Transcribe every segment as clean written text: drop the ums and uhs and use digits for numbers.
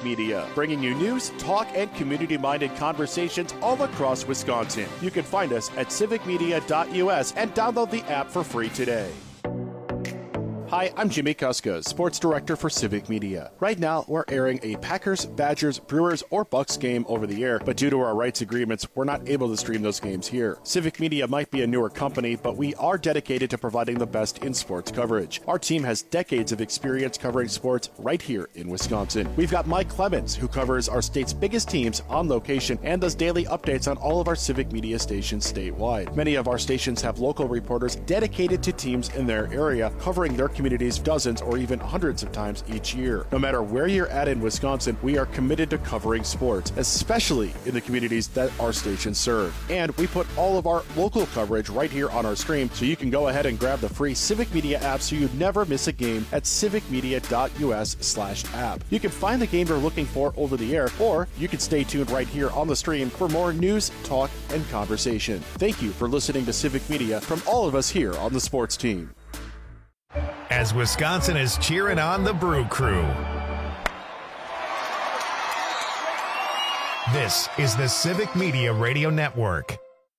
Media, bringing you news, talk, and community-minded conversations all across Wisconsin. You can find us at civicmedia.us and download the app for free today. Hi, I'm Jimmy Kuska, Sports Director for Civic Media. Right now, we're airing a Packers, Badgers, Brewers, or Bucks game over the air, but due to our rights agreements, we're not able to stream those games here. Civic Media might be a newer company, but we are dedicated to providing the best in sports coverage. Our team has decades of experience covering sports right here in Wisconsin. We've got Mike Clemens, who covers our state's biggest teams on location and does daily updates on all of our Civic Media stations statewide. Many of our stations have local reporters dedicated to teams in their area, covering their communities dozens or even hundreds of times each year. No matter where you're at in Wisconsin, we are committed to covering sports, especially in the communities that our stations serve. And we put all of our local coverage right here on our screen, so you can go ahead and grab the free Civic Media app so you never miss a game at civicmedia.us/app. You can find the game you're looking for over the air, or you can stay tuned right here on the stream for more news, talk, and conversation. Thank you for listening to Civic Media from all of us here on the sports team. As Wisconsin is cheering on the Brew Crew. This is the Civic Media Radio Network.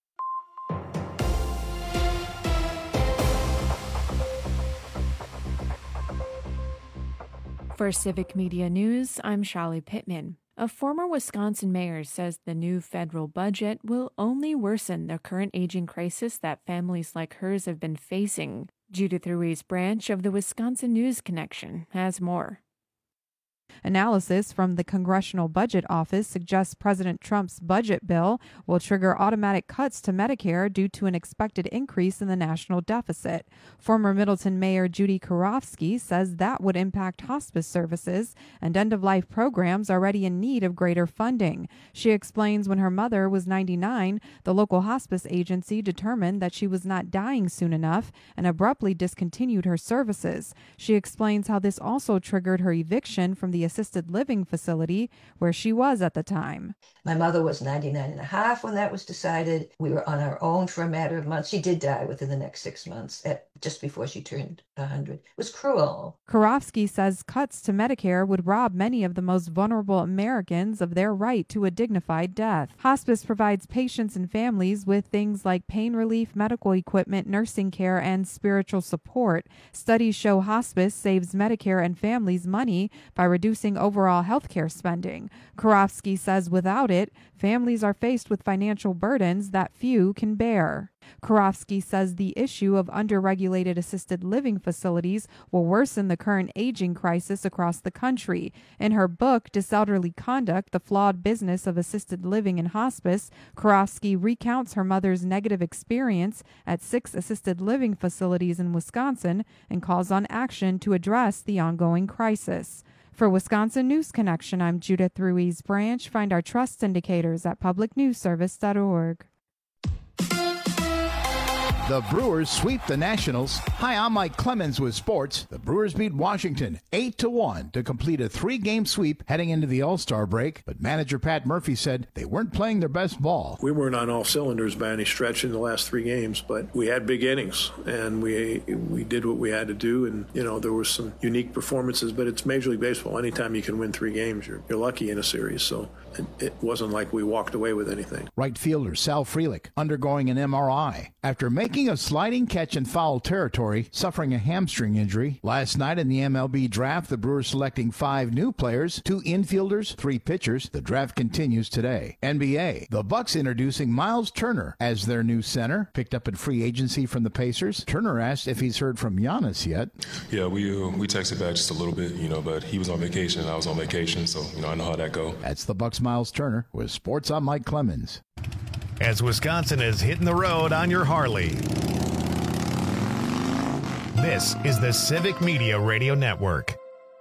For Civic Media News, I'm Shali Pittman. A former Wisconsin mayor says the new federal budget will only worsen the current aging crisis that families like hers have been facing. Judith Ruiz Branch of the Wisconsin News Connection has more. Analysis from the Congressional Budget Office suggests President Trump's budget bill will trigger automatic cuts to Medicare due to an expected increase in the national deficit. Former Middleton Mayor Judy Karofsky says that would impact hospice services and end-of-life programs already in need of greater funding. She explains when her mother was 99, the local hospice agency determined that she was not dying soon enough and abruptly discontinued her services. She explains how this also triggered her eviction from the assisted living facility where she was at the time. My mother was 99 and a half when that was decided. We were on our own for a matter of months. She did die within the next 6 months, just before she turned 100. It was cruel. Karofsky says cuts to Medicare would rob many of the most vulnerable Americans of their right to a dignified death. Hospice provides patients and families with things like pain relief, medical equipment, nursing care, and spiritual support. Studies show hospice saves Medicare and families money by reducing overall health care spending. Karofsky says without it, families are faced with financial burdens that few can bear. Karofsky says the issue of underregulated assisted living facilities will worsen the current aging crisis across the country. In her book, Disorderly Conduct, The Flawed Business of Assisted Living and Hospice, Karofsky recounts her mother's negative experience at 6 assisted living facilities in Wisconsin and calls on action to address the ongoing crisis. For Wisconsin News Connection, I'm Judith Ruiz Branch. Find our trust indicators at publicnewsservice.org. The Brewers sweep the Nationals. Hi, I'm Mike Clemens with sports. The Brewers beat Washington 8-1 to complete a 3-game sweep heading into the All-Star break. But manager Pat Murphy said they weren't playing their best ball. We weren't on all cylinders by any stretch in the last 3 games, but we had big innings, and we did what we had to do. And, there were some unique performances, but it's Major League Baseball. Anytime you can win 3 games, you're lucky in a series. So it wasn't like we walked away with anything. Right fielder Sal Frelick undergoing an MRI after making a sliding catch in foul territory, suffering a hamstring injury. Last night in the MLB draft, the Brewers selecting 5 new players, 2 infielders, 3 pitchers. The draft continues today. NBA, the Bucks introducing Miles Turner as their new center, picked up in free agency from the Pacers. Turner asked if he's heard from Giannis yet. Yeah, we texted back just a little bit, but he was on vacation and I was on vacation, so I know how that go. That's the Bucks' Miles Turner with sports. I'm Mike Clemens. As Wisconsin is hitting the road on your Harley. This is the Civic Media Radio Network.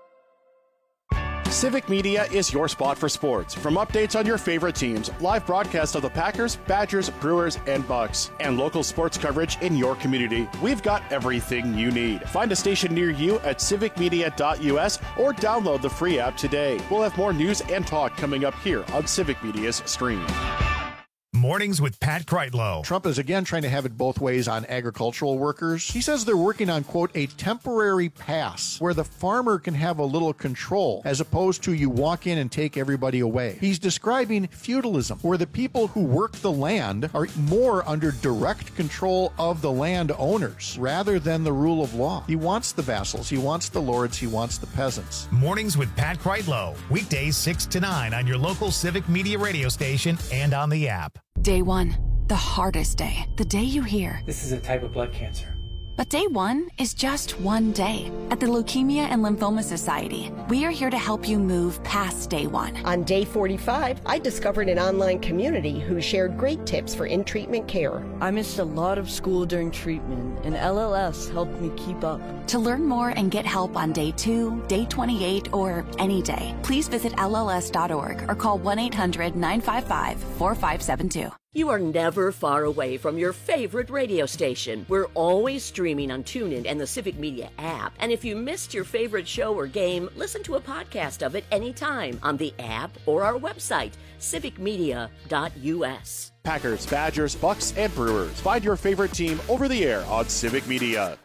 Civic Media is your spot for sports. From updates on your favorite teams, live broadcasts of the Packers, Badgers, Brewers, and Bucks, and local sports coverage in your community, we've got everything you need. Find a station near you at civicmedia.us or download the free app today. We'll have more news and talk coming up here on Civic Media's stream. Mornings with Pat Kreitlow. Trump is again trying to have it both ways on agricultural workers. He says they're working on, quote, a temporary pass where the farmer can have a little control as opposed to you walk in and take everybody away. He's describing feudalism, where the people who work the land are more under direct control of the landowners rather than the rule of law. He wants the vassals, he wants the lords, he wants the peasants. Mornings with Pat Kreitlow. Weekdays 6 to 9 on your local Civic Media radio station and on the app. Day one, the hardest day. The day you hear, this is a type of blood cancer. But day one is just one day. At the Leukemia and Lymphoma Society, we are here to help you move past day one. On day 45, I discovered an online community who shared great tips for in-treatment care. I missed a lot of school during treatment, and LLS helped me keep up. To learn more and get help on day 2, day 28, or any day, please visit LLS.org or call 1-800-955-4572. You are never far away from your favorite radio station. We're always streaming on TuneIn and the Civic Media app. And if you missed your favorite show or game, listen to a podcast of it anytime on the app or our website, civicmedia.us. Packers, Badgers, Bucks, and Brewers. Find your favorite team over the air on Civic Media.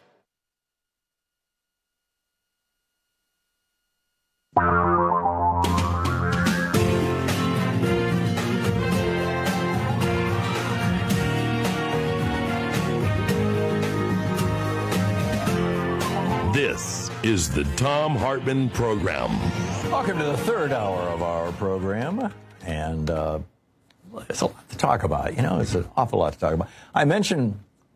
This is the Thom Hartmann Program. Welcome to the third hour of our program, and there's a lot to talk about. You know, it's an awful lot to talk about. I mentioned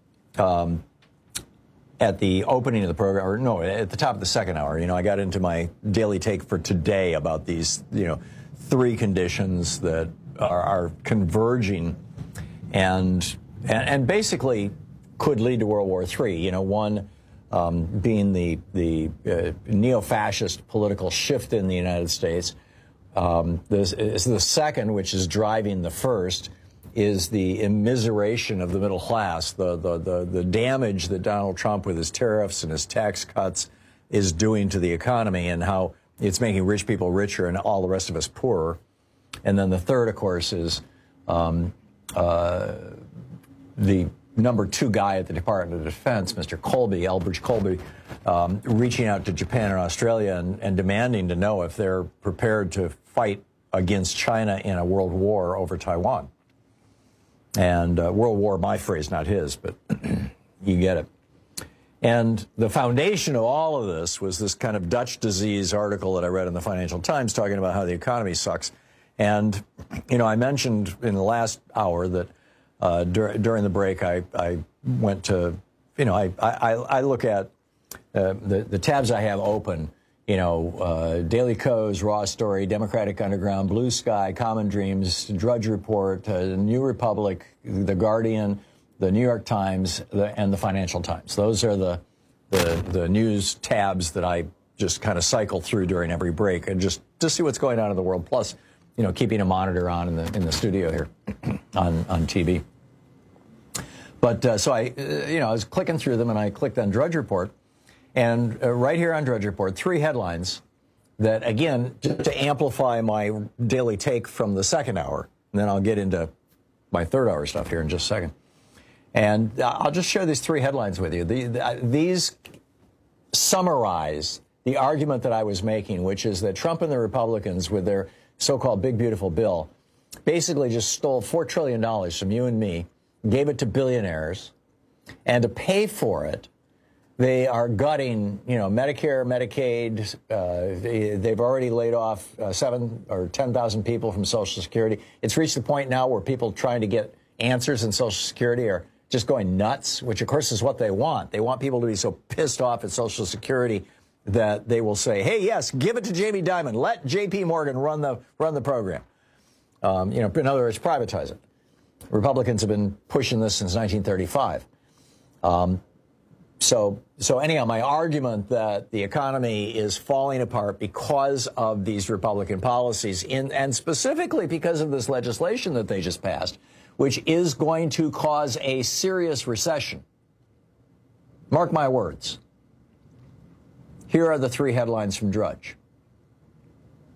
at the opening of the program, or no, at the top of the second hour, you know, I got into my daily take for today about these, you know, 3 conditions that are converging and basically could lead to World War III. You know, one being the neo-fascist political shift in the United States. This is the second, which is driving the first, is the immiseration of the middle class, the damage that Donald Trump with his tariffs and his tax cuts is doing to the economy, and how it's making rich people richer and all the rest of us poorer. And then the third, of course, is the number 2 guy at the Department of Defense, Mr. Colby, Elbridge Colby, reaching out to Japan and Australia and demanding to know if they're prepared to fight against China in a world war over Taiwan. And world war, my phrase, not his, but you get it. And the foundation of all of this was this kind of Dutch disease article that I read in the Financial Times talking about how the economy sucks. And, you know, I mentioned in the last hour that during the break, I went to, you know, I look at the tabs I have open, you know, Daily Kos, Raw Story, Democratic Underground, Blue Sky, Common Dreams, Drudge Report, New Republic, The Guardian, the New York Times, and the Financial Times. Those are the news tabs that I just kind of cycle through during every break and just to see what's going on in the world. Plus, you know, keeping a monitor on in the studio here on TV. But so I was clicking through them, and I clicked on Drudge Report, and right here on Drudge Report, 3 headlines that, again, just to amplify my daily take from the second hour, and then I'll get into my third hour stuff here in just a second. And I'll just share these 3 headlines with you. These summarize the argument that I was making, which is that Trump and the Republicans, with their so-called big, beautiful bill, basically just stole $4 trillion from you and me, gave it to billionaires, and to pay for it, they are gutting, you know, Medicare, Medicaid. They've already laid off 7 or 10,000 people from Social Security. It's reached the point now where people trying to get answers in Social Security are just going nuts, which, of course, is what they want. They want people to be so pissed off at Social Security that they will say, hey, yes, give it to Jamie Dimon. Let J.P. Morgan run the program. You know, in other words, privatize it. Republicans have been pushing this since 1935. So anyhow, my argument that the economy is falling apart because of these Republican policies, and specifically because of this legislation that they just passed, which is going to cause a serious recession. Mark my words. Here are the 3 headlines from Drudge.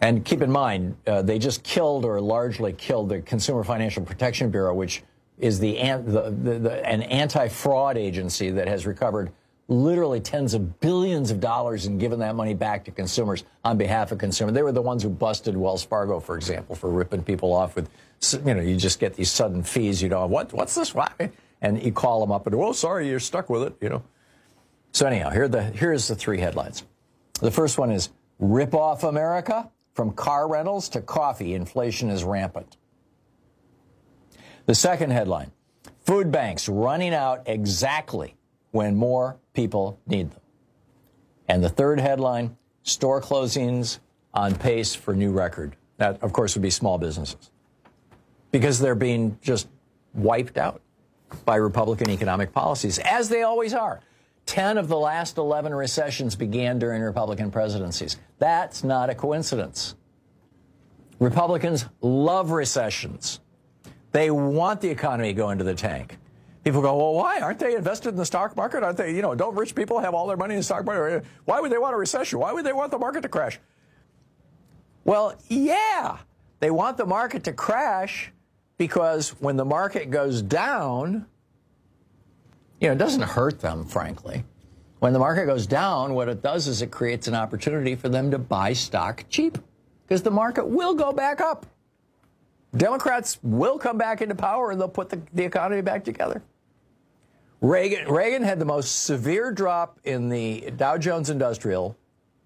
And keep in mind, they just killed or largely killed the Consumer Financial Protection Bureau, which is an anti-fraud agency that has recovered literally tens of billions of dollars and given that money back to consumers on behalf of consumers. They were the ones who busted Wells Fargo, for example, for ripping people off with, you just get these sudden fees. What's this? Why? And you call them up and, oh, sorry, you're stuck with it, So anyhow, here's the three headlines. The first one is, rip off America? From car rentals to coffee, inflation is rampant. The second headline, food banks running out exactly when more people need them. And the third headline, store closings on pace for new record. That, of course, would be small businesses, because they're being just wiped out by Republican economic policies, as they always are. 10 of the last 11 recessions began during Republican presidencies. That's not a coincidence. Republicans love recessions. They want the economy to go into the tank. People go, well, why? Aren't they invested in the stock market? Aren't they, don't rich people have all their money in the stock market? Why would they want a recession? Why would they want the market to crash? Well, yeah, they want the market to crash because when the market goes down, it doesn't hurt them, frankly. When the market goes down, what it does is it creates an opportunity for them to buy stock cheap, because the market will go back up. Democrats will come back into power, and they'll put the economy back together. Reagan had the most severe drop in the Dow Jones Industrial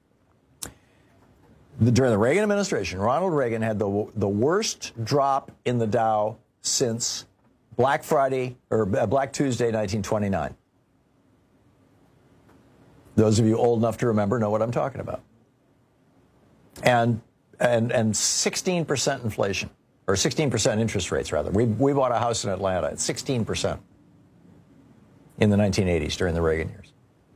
during the Reagan administration. Ronald Reagan had the worst drop in the Dow since Black Friday or Black Tuesday, 1929. Those of you old enough to remember know what I'm talking about. And 16% inflation, or 16% interest rates, rather. We bought a house in Atlanta at 16% in the 1980s during the Reagan years.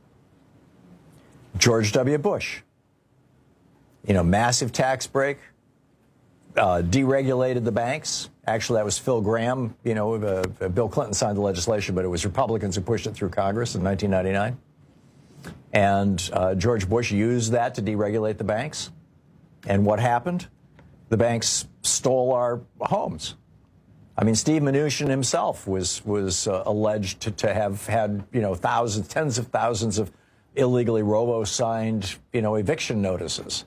George W. Bush, massive tax break, deregulated the banks. Actually, that was Phil Gramm. Bill Clinton signed the legislation, but it was Republicans who pushed it through Congress in 1999. And George Bush used that to deregulate the banks. And what happened? The banks stole our homes. I mean, Steve Mnuchin himself was alleged to have had, tens of thousands of illegally robo-signed, eviction notices.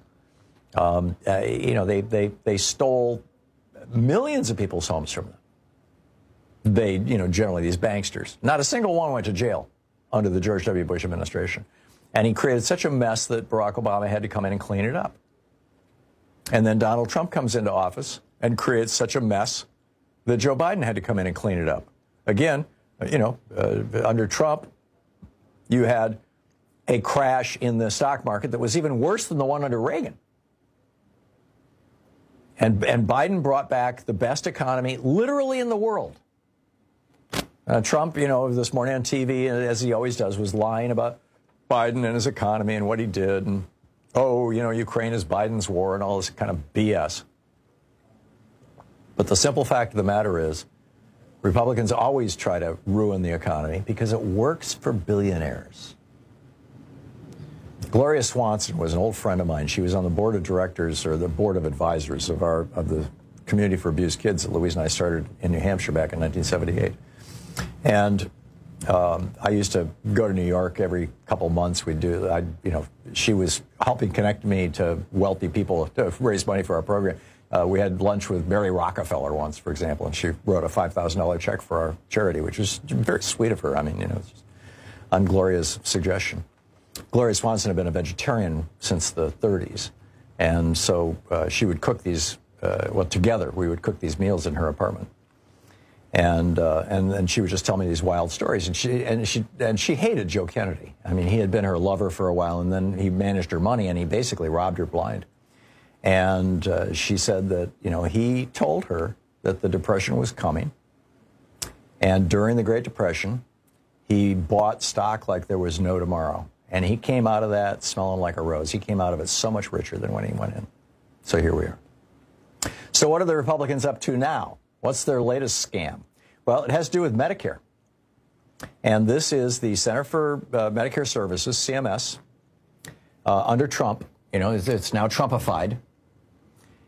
They stole millions of people's homes from them. They, generally these banksters. Not a single one went to jail under the George W. Bush administration. And he created such a mess that Barack Obama had to come in and clean it up. And then Donald Trump comes into office and creates such a mess that Joe Biden had to come in and clean it up. Again, under Trump, you had a crash in the stock market that was even worse than the one under Reagan. And Biden brought back the best economy literally in the world. Trump, this morning on TV, as he always does, was lying about Biden and his economy and what he did. And, Ukraine is Biden's war and all this kind of BS. But the simple fact of the matter is, Republicans always try to ruin the economy because it works for billionaires. Gloria Swanson was an old friend of mine. She was on the board of directors or the board of advisors of the Community for Abused Kids that Louise and I started in New Hampshire back in 1978. And I used to go to New York every couple months. She was helping connect me to wealthy people to raise money for our program. We had lunch with Mary Rockefeller once, for example, and she wrote a $5,000 check for our charity, which was very sweet of her. I mean, it's just on Gloria's suggestion. Gloria Swanson had been a vegetarian since the 30s, and so she would cook these. Together we would cook these meals in her apartment, and she would just tell me these wild stories. And she hated Joe Kennedy. I mean, he had been her lover for a while, and then he managed her money, and he basically robbed her blind. And she said that, he told her that the Depression was coming. And during the Great Depression, he bought stock like there was no tomorrow. And he came out of that smelling like a rose. He came out of it so much richer than when he went in. So here we are. So what are the Republicans up to now? What's their latest scam? Well, it has to do with Medicare. And this is the Center for Medicare Services, CMS, under Trump. It's now Trumpified.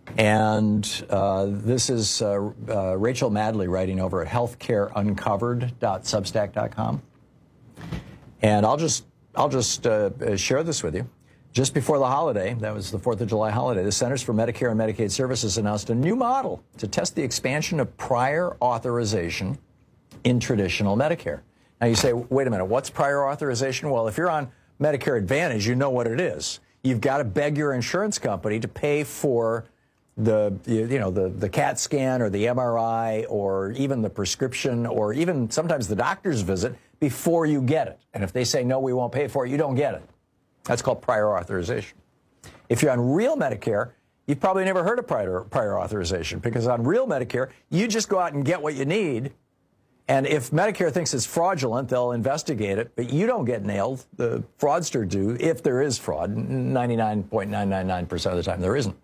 And this is Rachel Madley writing over at healthcareuncovered.substack.com. And I'll just share this with you. Just before the holiday, that was the 4th of July holiday, the Centers for Medicare and Medicaid Services announced a new model to test the expansion of prior authorization in traditional Medicare. Now you say, wait a minute, what's prior authorization? Well, if you're on Medicare Advantage, you know what it is. You've got to beg your insurance company to pay for the CAT scan or the MRI or even the prescription or even sometimes the doctor's visit before you get it. And if they say, no, we won't pay for it, you don't get it. That's called prior authorization. If you're on real Medicare, you've probably never heard of prior authorization, because on real Medicare, you just go out and get what you need. And if Medicare thinks it's fraudulent, they'll investigate it, but you don't get nailed. The fraudster do, if there is fraud. 99.999% of the time there isn't.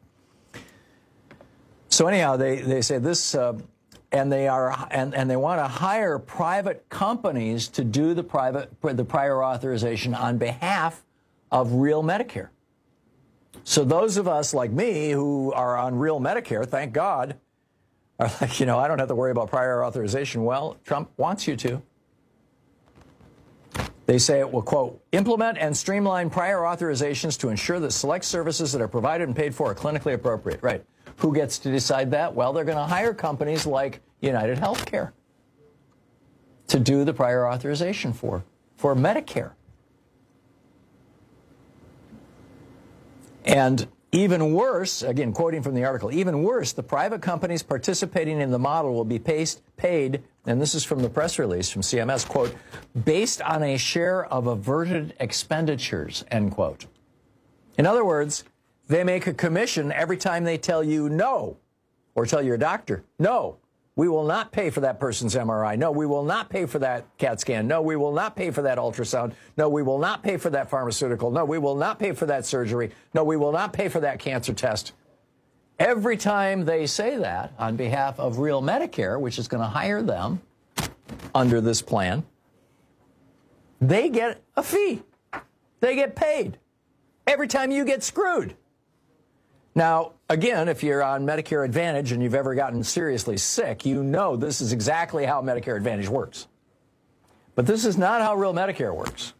So anyhow, they say this, and they want to hire private companies to do the prior authorization on behalf of real Medicare. So those of us like me who are on real Medicare, thank God, are like, I don't have to worry about prior authorization. Well, Trump wants you to. They say it will, quote, implement and streamline prior authorizations to ensure that select services that are provided and paid for are clinically appropriate. Right. Who gets to decide that? Well, they're going to hire companies like United Healthcare to do the prior authorization for Medicare. And even worse, again, quoting from the article, even worse, the private companies participating in the model will be paid, and this is from the press release from CMS, quote, based on a share of averted expenditures, end quote. In other words, they make a commission every time they tell you no, or tell your doctor, no, we will not pay for that person's MRI. No, we will not pay for that CAT scan. No, we will not pay for that ultrasound. No, we will not pay for that pharmaceutical. No, we will not pay for that surgery. No, we will not pay for that cancer test. Every time they say that on behalf of real Medicare, which is going to hire them under this plan, they get a fee. They get paid every time you get screwed. Now, again, if you're on Medicare Advantage and you've ever gotten seriously sick, you know this is exactly how Medicare Advantage works. But this is not how real Medicare works.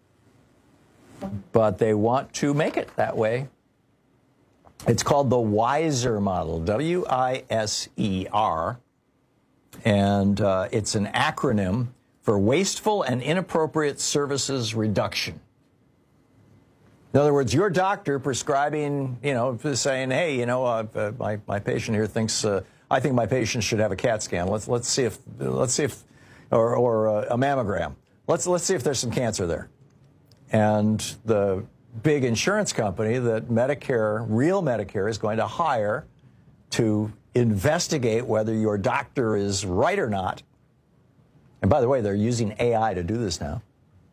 But they want to make it that way. It's called the WISER model, W-I-S-E-R. And it's an acronym for Wasteful and Inappropriate Services Reduction. In other words, your doctor prescribing, saying, hey, my patient here thinks, I think my patient should have a CAT scan. Let's see if, or a mammogram. Let's see if there's some cancer there. And the big insurance company that real Medicare is going to hire to investigate whether your doctor is right or not. And by the way, they're using AI to do this now.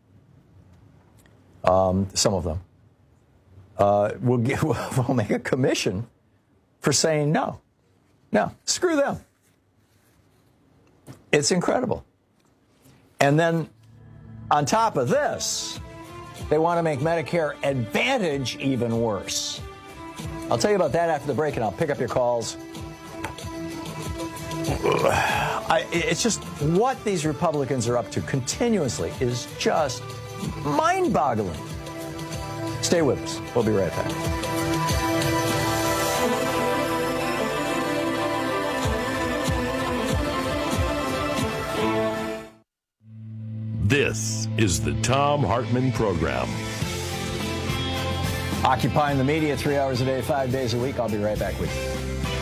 Some of them. We'll make a commission for saying no. No, screw them. It's incredible. And then on top of this, they want to make Medicare Advantage even worse. I'll tell you about that after the break, and I'll pick up your calls. It's just what these Republicans are up to continuously is just mind-boggling. Stay with us. We'll be right back. This is the Thom Hartmann Program. Occupying the media 3 hours a day, 5 days a week. I'll be right back with you.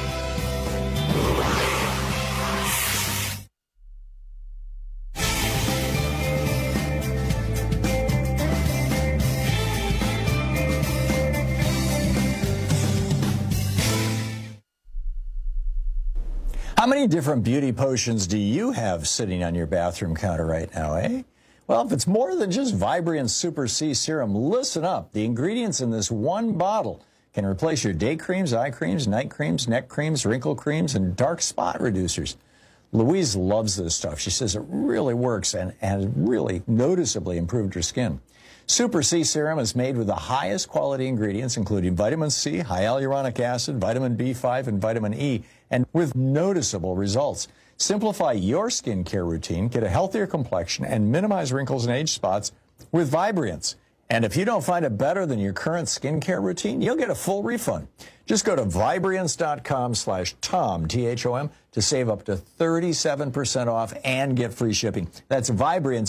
How many different beauty potions do you have sitting on your bathroom counter right now, eh? Well, if it's more than just Vibrant Super C Serum, listen up. The ingredients in this one bottle can replace your day creams, eye creams, night creams, neck creams, wrinkle creams, and dark spot reducers. Louise loves this stuff. She says it really works and has really noticeably improved her skin. Super C Serum is made with the highest quality ingredients, including vitamin C, high hyaluronic acid, vitamin B5, and vitamin E, and with noticeable results. Simplify your skincare routine, get a healthier complexion, and minimize wrinkles and age spots with Vibrance. And if you don't find it better than your current skincare routine, you'll get a full refund. Just go to Vibrance.com/Tom, T-H-O-M, to save up to 37% off and get free shipping. That's Vibrance,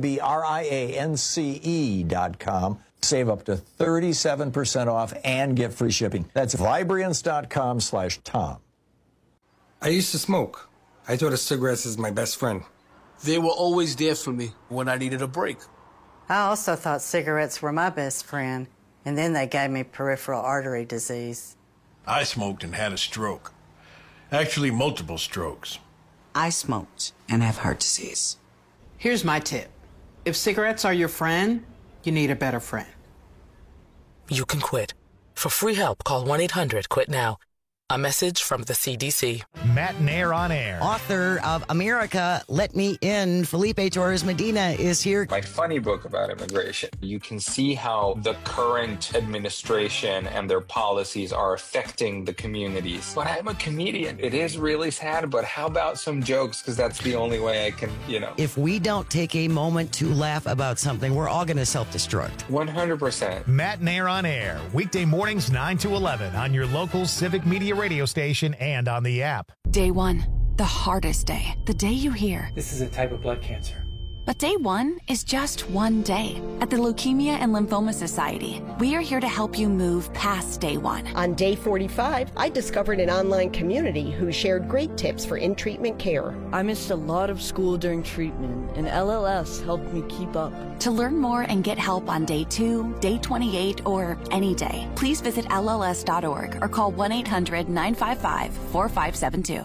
Vibrance.com. Save up to 37% off and get free shipping. That's Vibrance.com/Tom. I used to smoke. I thought of cigarettes as my best friend. They were always there for me when I needed a break. I also thought cigarettes were my best friend, and then they gave me peripheral artery disease. I smoked and had a stroke. Actually, multiple strokes. I smoked and have heart disease. Here's my tip. If cigarettes are your friend, you need a better friend. You can quit. For free help, call 1-800-QUIT-NOW. A message from the CDC. Matt Nair on air. Author of America, Let Me In, Felipe Torres Medina is here. My funny book about immigration. You can see how the current administration and their policies are affecting the communities. But I'm a comedian. It is really sad, but how about some jokes? Because that's the only way I can, If we don't take a moment to laugh about something, we're all going to self-destruct. 100%. Matt Nair on air. Weekday mornings 9 to 11 on your local Civic Media radio station and on the app. Day 1, the hardest day. The day you hear, this is a type of blood cancer. But day 1 is just one day. At the Leukemia and Lymphoma Society, we are here to help you move past day 1. On day 45, I discovered an online community who shared great tips for in-treatment care. I missed a lot of school during treatment, and LLS helped me keep up. To learn more and get help on day 2, day 28, or any day, please visit LLS.org or call 1-800-955-4572.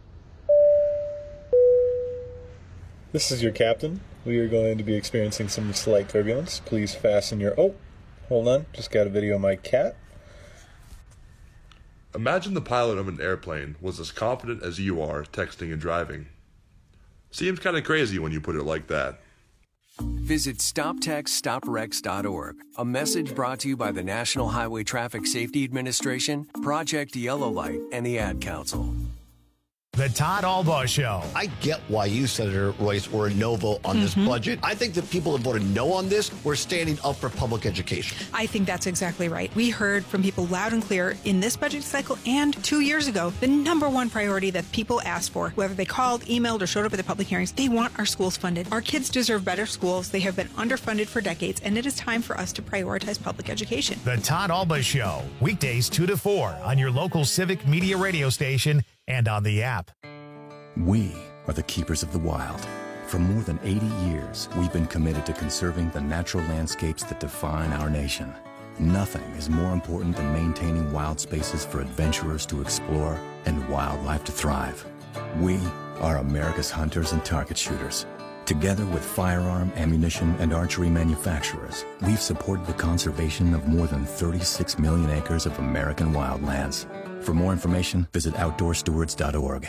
This is your captain. We are going to be experiencing some slight turbulence. Please fasten your... Oh, hold on. Just got a video of my cat. Imagine the pilot of an airplane was as confident as you are texting and driving. Seems kind of crazy when you put it like that. Visit StopTextStopWrecks.org. A message brought to you by the National Highway Traffic Safety Administration, Project Yellow Light, and the Ad Council. The Todd Albaugh Show. I get why you, Senator Royce, were a no vote on this budget. I think the people that voted no on this were standing up for public education. I think that's exactly right. We heard from people loud and clear in this budget cycle and 2 years ago, the number one priority that people asked for, whether they called, emailed, or showed up at the public hearings, they want our schools funded. Our kids deserve better schools. They have been underfunded for decades, and it is time for us to prioritize public education. The Todd Albaugh Show, weekdays 2 to 4 on your local Civic Media radio station and on the app. We are the keepers of the wild. For more than 80 years, we've been committed to conserving the natural landscapes that define our nation. Nothing is more important than maintaining wild spaces for adventurers to explore and wildlife to thrive. We are America's hunters and target shooters. Together with firearm, ammunition, and archery manufacturers, we've supported the conservation of more than 36 million acres of American wildlands. For more information, visit OutdoorStewards.org.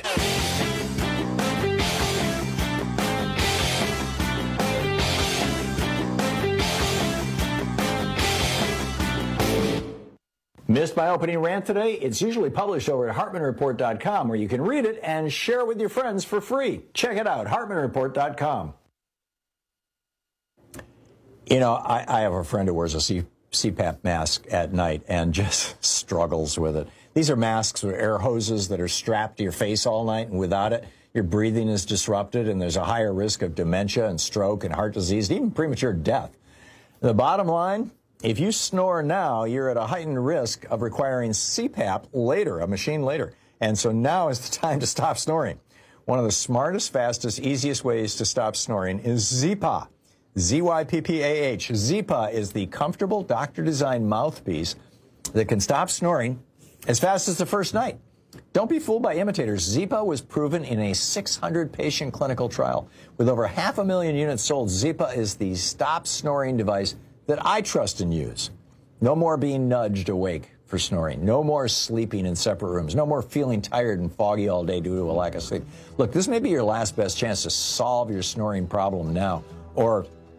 Missed my opening rant today? It's usually published over at HartmanReport.com, where you can read it and share it with your friends for free. Check it out, HartmanReport.com. I have a friend who wears a CPAP mask at night and just struggles with it. These are masks with air hoses that are strapped to your face all night, and without it, your breathing is disrupted, and there's a higher risk of dementia and stroke and heart disease, and even premature death. The bottom line, if you snore now, you're at a heightened risk of requiring CPAP later, a machine later. And so now is the time to stop snoring. One of the smartest, fastest, easiest ways to stop snoring is Zyppah. Z-Y-P-P-A-H. Zyppah is the comfortable doctor-designed mouthpiece that can stop snoring as fast as the first night. Don't be fooled by imitators. Zyppah was proven in a 600-patient clinical trial. With over 500,000 units sold, Zyppah is the stop snoring device that I trust and use. No more being nudged awake for snoring. No more sleeping in separate rooms. No more feeling tired and foggy all day due to a lack of sleep. Look, this may be your last best chance to solve your snoring problem now, or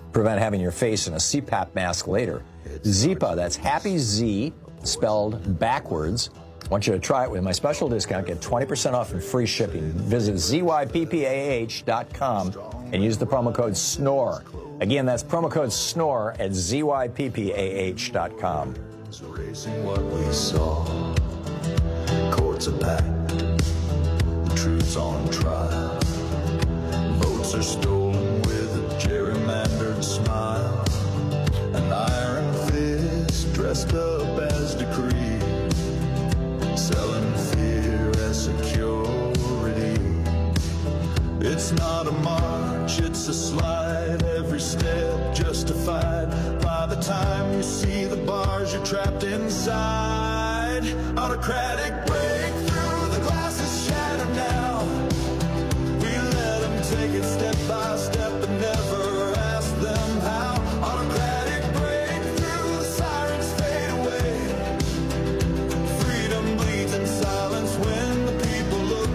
prevent having your face in a CPAP mask later. Zyppah, that's Happy Z, spelled backwards. I want you to try it with my special discount. Get 20% off and free shipping. Visit zyppah.com and use the promo code SNORE. Again, that's promo code SNORE at zyppah.com. Erasing what we saw. Courts are packed. The truth's on trial. Votes are stolen with a gerrymandered smile. An iron fist dressed up as decree. Selling fear as security. It's not a march, it's a slide. Every step justified. By the time you see the bars, you're trapped inside. Autocratic breakthrough, the glass is shattered now. We let them take it step by step and never ask them how. Autocratic breakthrough, the sirens fade away. Freedom bleeds in silence when the people look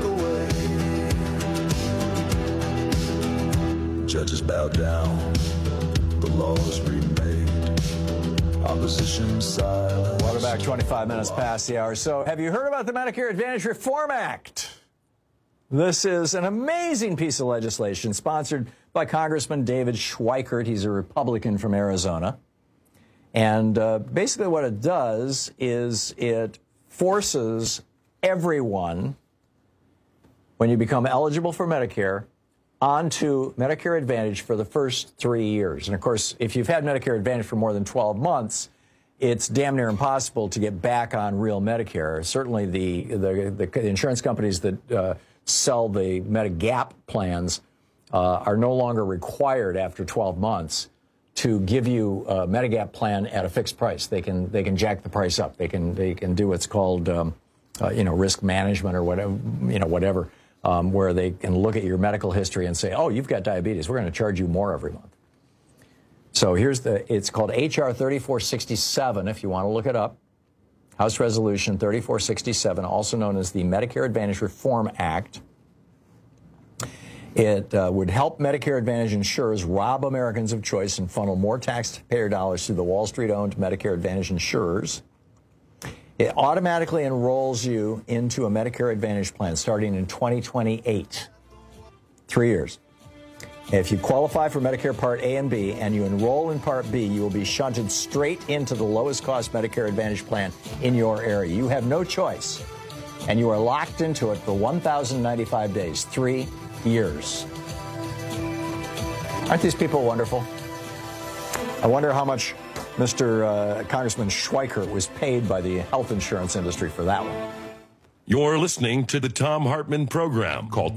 away. Judges bow down, the laws remade. Opposition silence. Welcome back, 25 minutes past the hour. So, have you heard about the Medicare Advantage Reform Act? This is an amazing piece of legislation sponsored by Congressman David Schweikert. He's a Republican from Arizona. And basically what it does is it forces everyone, when you become eligible for Medicare, onto Medicare Advantage for the first 3 years. And, of course, if you've had Medicare Advantage for more than 12 months, it's damn near impossible to get back on real Medicare. Certainly the insurance companies that sell the Medigap plans are no longer required after 12 months to give you a Medigap plan at a fixed price. They can jack the price up. They can do what's called risk management or whatever. Where they can look at your medical history and say, oh, you've got diabetes. We're going to charge you more every month. So it's called H.R. 3467, if you want to look it up. House Resolution 3467, also known as the Medicare Advantage Reform Act. It would help Medicare Advantage insurers rob Americans of choice and funnel more taxpayer dollars through the Wall Street-owned Medicare Advantage insurers. It automatically enrolls you into a Medicare Advantage plan starting in 2028, 3 years. If you qualify for Medicare Part A and B and you enroll in Part B, you will be shunted straight into the lowest cost Medicare Advantage plan in your area. You have no choice, and you are locked into it for 1,095 days, 3 years. Aren't these people wonderful? I wonder how much Mr. Congressman Schweikert was paid by the health insurance industry for that one. You're listening to the Thom Hartmann Program. Call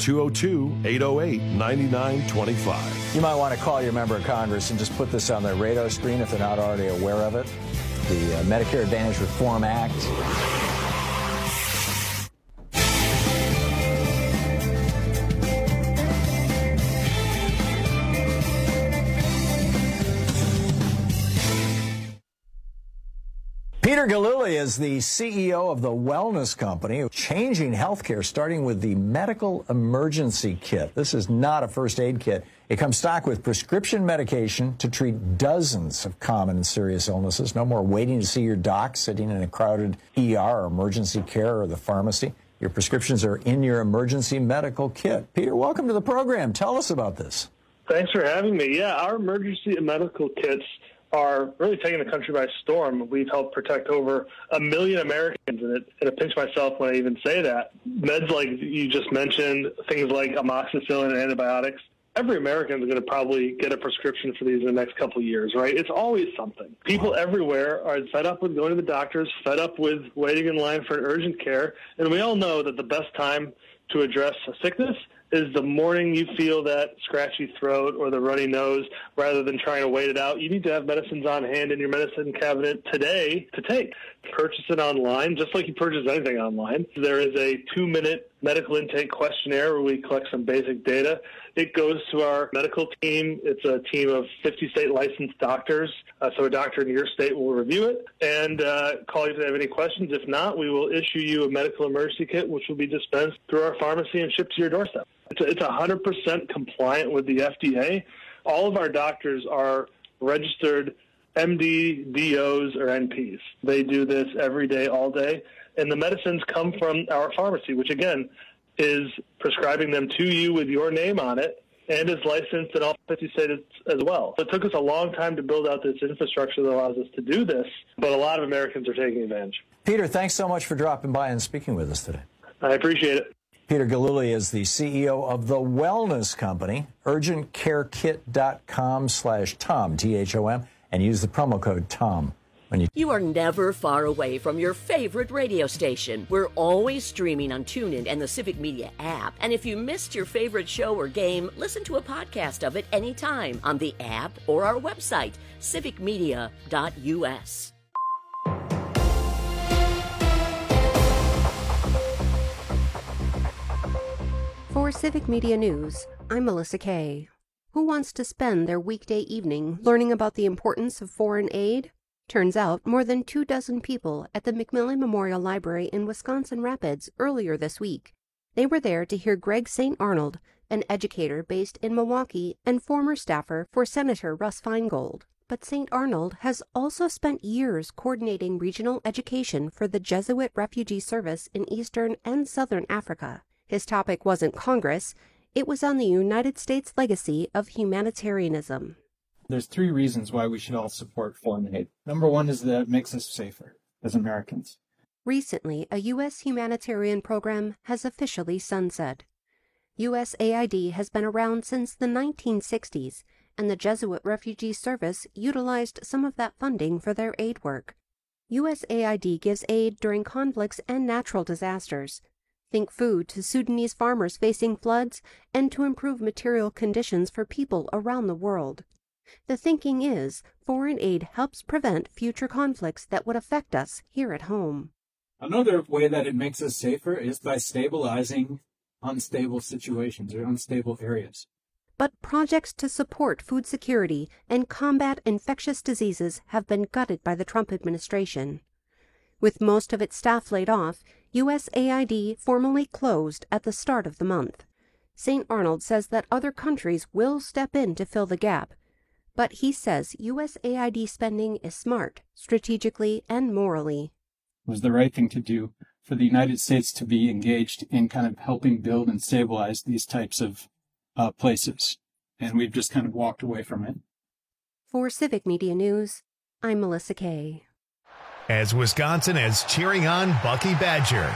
202-808-9925. You might want to call your member of Congress and just put this on their radar screen if they're not already aware of it. The Medicare Advantage Reform Act. Peter Gillooly is the CEO of the Wellness Company, changing healthcare, starting with the medical emergency kit. This is not a first aid kit. It comes stocked with prescription medication to treat dozens of common and serious illnesses. No more waiting to see your doc, sitting in a crowded ER or emergency care or the pharmacy. Your prescriptions are in your emergency medical kit. Peter, welcome to the program. Tell us about this. Thanks for having me. Yeah, our emergency medical kits are really taking the country by storm. We've helped protect over 1 million Americans, and I pinch myself when I even say that. Meds like you just mentioned, things like amoxicillin and antibiotics, every American is going to probably get a prescription for these in the next couple of years, right? It's always something. People everywhere are fed up with going to the doctors, fed up with waiting in line for an urgent care, and we all know that the best time to address a sickness is the morning you feel that scratchy throat or the runny nose, rather than trying to wait it out. You need to have medicines on hand in your medicine cabinet today to take. Purchase it online, just like you purchase anything online. There is a 2-minute medical intake questionnaire where we collect some basic data. It goes to our medical team. It's a team of 50 state licensed doctors. So a doctor in your state will review it and call you if they have any questions. If not, we will issue you a medical emergency kit, which will be dispensed through our pharmacy and shipped to your doorstep. It's 100% compliant with the FDA. all of our doctors are registered MD, DOs, or NPs. They do this every day, all day. And the medicines come from our pharmacy, which, again, is prescribing them to you with your name on it and is licensed in all 50 states as well. So it took us a long time to build out this infrastructure that allows us to do this, but a lot of Americans are taking advantage. Peter, thanks so much for dropping by and speaking with us today. I appreciate it. Peter Gillooly is the CEO of the wellness company, urgentcarekit.com/Tom, T-H-O-M, and use the promo code TOM. You are never far away from your favorite radio station. We're always streaming on TuneIn and the Civic Media app. And if you missed your favorite show or game, listen to a podcast of it anytime on the app or our website, civicmedia.us. For Civic Media News, I'm Melissa Kay. Who wants to spend their weekday evening learning about the importance of foreign aid? Turns out more than 24 people at the McMillan Memorial Library in Wisconsin Rapids earlier this week. They were there to hear Greg St. Arnold, an educator based in Milwaukee and former staffer for Senator Russ Feingold. But St. Arnold has also spent years coordinating regional education for the Jesuit Refugee Service in Eastern and Southern Africa. His topic wasn't Congress, it was on the United States legacy of humanitarianism. There's 3 reasons why we should all support foreign aid. Number 1 is that it makes us safer as Americans. Recently, a U.S. humanitarian program has officially sunset. USAID has been around since the 1960s, and the Jesuit Refugee Service utilized some of that funding for their aid work. USAID gives aid during conflicts and natural disasters. Think food to Sudanese farmers facing floods and to improve material conditions for people around the world. The thinking is foreign aid helps prevent future conflicts that would affect us here at home. Another way that it makes us safer is by stabilizing unstable situations or unstable areas. But projects to support food security and combat infectious diseases have been gutted by the Trump administration. With most of its staff laid off, USAID formally closed at the start of the month. St. Arnold says that other countries will step in to fill the gap, but he says USAID spending is smart, strategically and morally. It was the right thing to do for the United States to be engaged in kind of helping build and stabilize these types of places, and we've just kind of walked away from it. For Civic Media News, I'm Melissa Kay. As Wisconsin is cheering on Bucky Badger.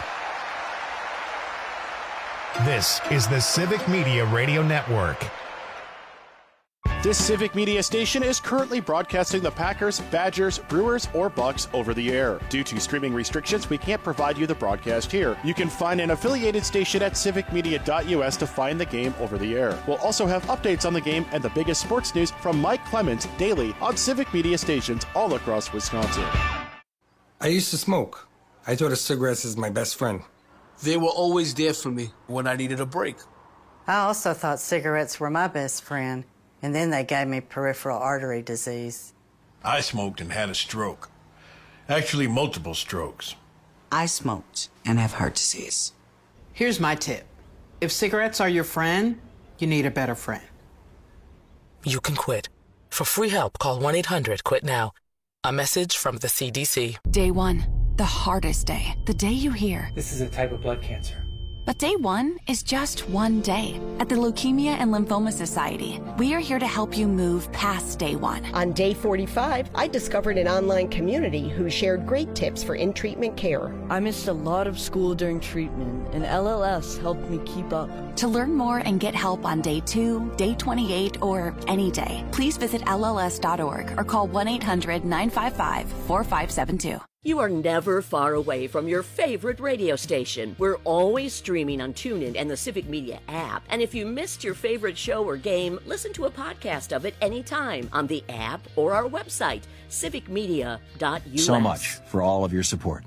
This is the Civic Media Radio Network. This Civic Media station is currently broadcasting the Packers, Badgers, Brewers, or Bucks over the air. Due to streaming restrictions, we can't provide you the broadcast here. You can find an affiliated station at civicmedia.us to find the game over the air. We'll also have updates on the game and the biggest sports news from Mike Clemens daily on Civic Media stations all across Wisconsin. I used to smoke. I thought of cigarettes as my best friend. They were always there for me when I needed a break. I also thought cigarettes were my best friend, and then they gave me peripheral artery disease. I smoked and had a stroke. Actually, multiple strokes. I smoked and have heart disease. Here's my tip. If cigarettes are your friend, you need a better friend. You can quit. For free help, call 1-800-QUIT-NOW. A message from the CDC. Day 1, the hardest day. The day you hear, This is a type of blood cancer. But day 1 is just one day. At the Leukemia and Lymphoma Society, we are here to help you move past day 1. On day 45, I discovered an online community who shared great tips for in-treatment care. I missed a lot of school during treatment, and LLS helped me keep up. To learn more and get help on day 2, day 28, or any day, please visit LLS.org or call 1-800-955-4572. You are never far away from your favorite radio station. We're always streaming on TuneIn and the Civic Media app. And if you missed your favorite show or game, listen to a podcast of it anytime on the app or our website, civicmedia.us. So much for all of your support.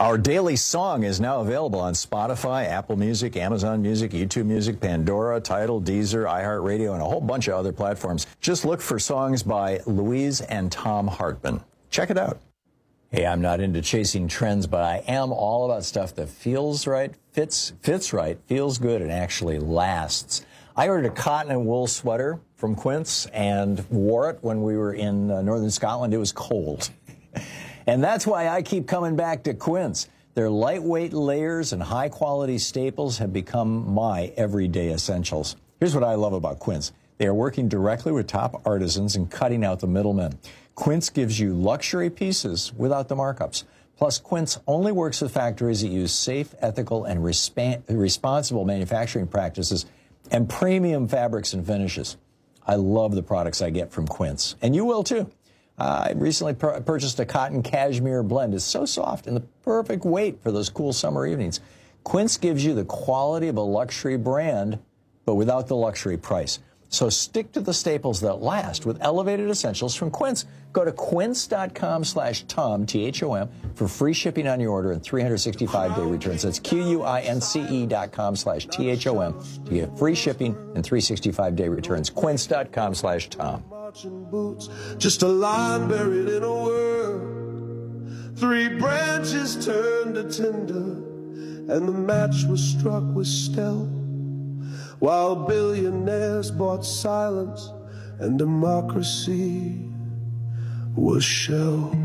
Our daily song is now available on Spotify, Apple Music, Amazon Music, YouTube Music, Pandora, Tidal, Deezer, iHeartRadio, and a whole bunch of other platforms. Just look for songs by Louise and Tom Hartman. Check it out. Hey, I'm not into chasing trends, but I am all about stuff that feels right, fits right, feels good, and actually lasts. I ordered a cotton and wool sweater from Quince and wore it when we were in northern Scotland. It was cold. And that's why I keep coming back to Quince. Their lightweight layers and high-quality staples have become my everyday essentials. Here's what I love about Quince. They are working directly with top artisans and cutting out the middlemen. Quince gives you luxury pieces without the markups. Plus, Quince only works with factories that use safe, ethical, and responsible manufacturing practices and premium fabrics and finishes. I love the products I get from Quince, and you will too. I recently purchased a cotton cashmere blend. It's so soft and the perfect weight for those cool summer evenings. Quince gives you the quality of a luxury brand, but without the luxury price. So stick to the staples that last with elevated essentials from Quince. Go to quince.com/Tom, T-H-O-M, for free shipping on your order and 365-day returns. That's QUINCE.com/THOM to get free shipping and 365-day returns. Quince.com/Tom. Boots, just a line buried in a word. 3 branches turned to tinder, and the match was struck with stealth, while billionaires bought silence and democracy was shelved.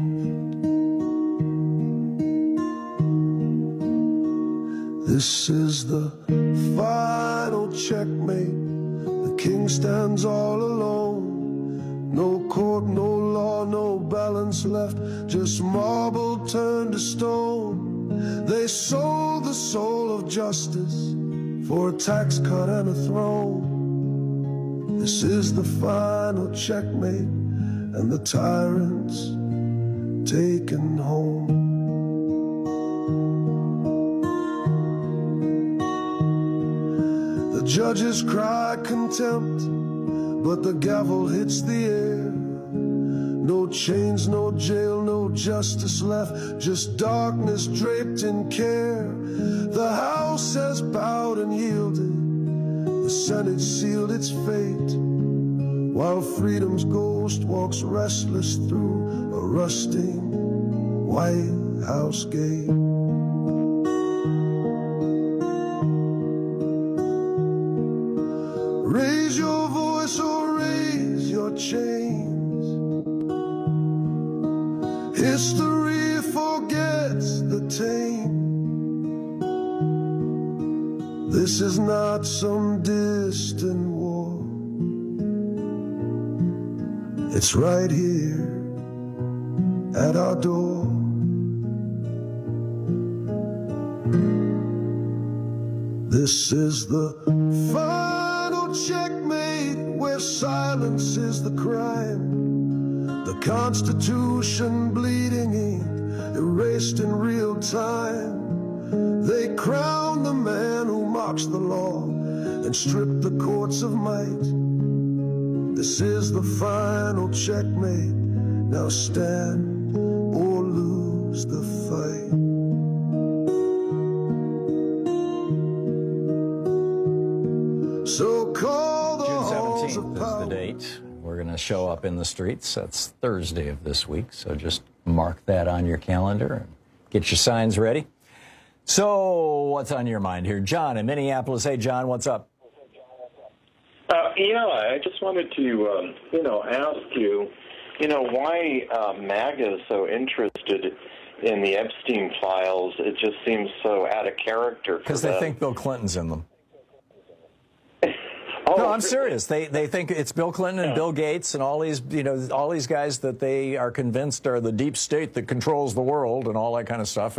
This is the final checkmate. The king stands all alone. No court, no law, no balance left, just marble turned to stone. They sold the soul of justice for a tax cut and a throne. This is the final checkmate, and the tyrant's taken home. The judges cry contempt, but the gavel hits the air. No chains, no jail, no justice left, just darkness draped in care. The House has bowed and yielded, the Senate sealed its fate, while freedom's ghost walks restless through a rusting White House gate. Raise your voice or raise your chains. History forgets the tame. This is not some distant war. It's right here at our door. This is the final checkmate, where silence is the crime. The Constitution bleeding ink, erased in real time. They crown the man who mocks the law and strip the courts of might. This is the final checkmate. Now stand or lose the fight. So call the June 17th is the date. We're going to show up in the streets. That's Thursday of this week, so just mark that on your calendar and get your signs ready. So what's on your mind here? John in Minneapolis. Hey, John, what's up? I just wanted to, ask you, why MAGA is so interested in the Epstein files. It just seems so out of character. Because they think Bill Clinton's in them. No, I'm serious. They think it's Bill Clinton and Bill Gates and all these guys that they are convinced are the deep state that controls the world and all that kind of stuff.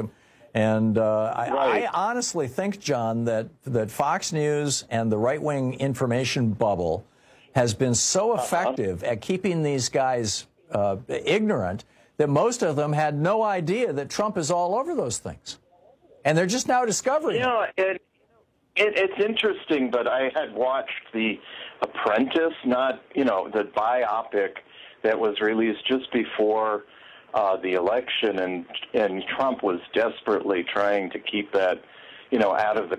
I honestly think, John, that Fox News and the right-wing information bubble has been so effective at keeping these guys ignorant that most of them had no idea that Trump is all over those things. And they're just now discovering it. It's interesting, but I had watched The Apprentice, not, the biopic that was released just before the election, and Trump was desperately trying to keep that, out of the.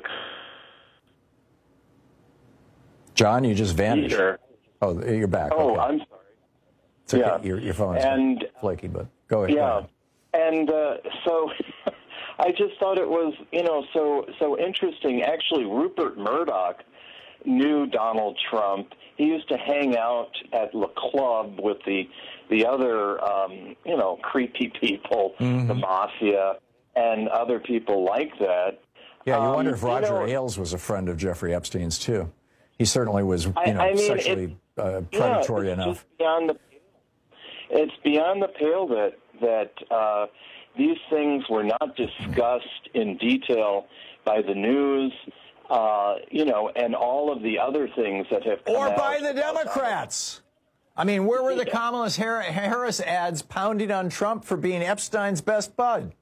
John, you just vanished. Oh, you're back. Oh, okay. I'm sorry. It's okay. Your phone is flaky, but go ahead. Yeah, and so I just thought it was, so interesting. Actually, Rupert Murdoch knew Donald Trump. He used to hang out at Le Club with the other, creepy people, the mafia, and other people like that. Yeah, you wonder if Roger Ailes was a friend of Jeffrey Epstein's, too. He certainly was, sexually predatory enough. It's beyond the pale that these things were not discussed in detail by the news, and all of the other things that have come out. Or by the Democrats. I mean, where were the Kamala Harris ads pounding on Trump for being Epstein's best bud?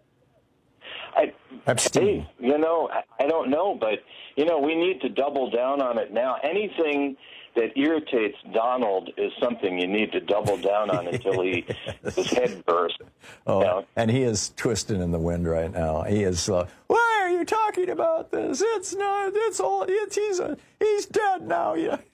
Epstein. Hey, I don't know, but, we need to double down on it now. Anything that irritates Donald is something you need to double down on until his head bursts. Oh, and he is twisting in the wind right now. He is, why are you talking about this? It's not, it's all, he's dead now.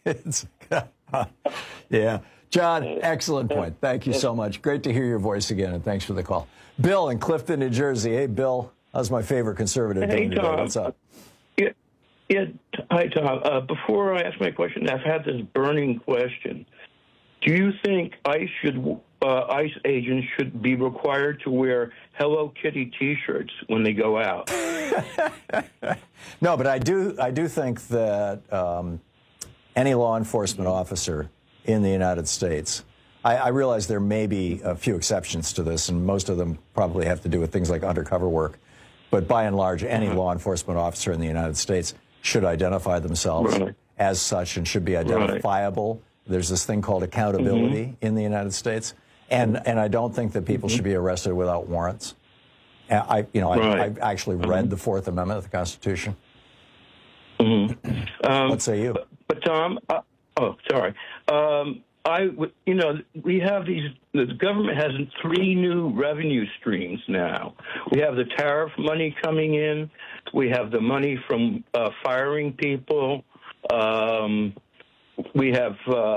Yeah. John, excellent point. Thank you so much. Great to hear your voice again, and thanks for the call. Bill in Clifton, New Jersey. Hey, Bill. That's my favorite conservative Hey, doing today. Tom. What's up? Yeah. Hi, Tom. Before I ask my question, I've had this burning question. Do you think ICE agents should be required to wear Hello Kitty T-shirts when they go out? No, but I do think that any law enforcement officer in the United States, I realize there may be a few exceptions to this, and most of them probably have to do with things like undercover work. But by and large, any law enforcement officer in the United States should identify themselves as such and should be identifiable. There's this thing called accountability in the United States, and I don't think that people should be arrested without warrants. I actually read the Fourth Amendment of the Constitution. What say you? But Tom, sorry. We have the government has 3 new revenue streams now. We have the tariff money coming in. We have the money from firing people. We have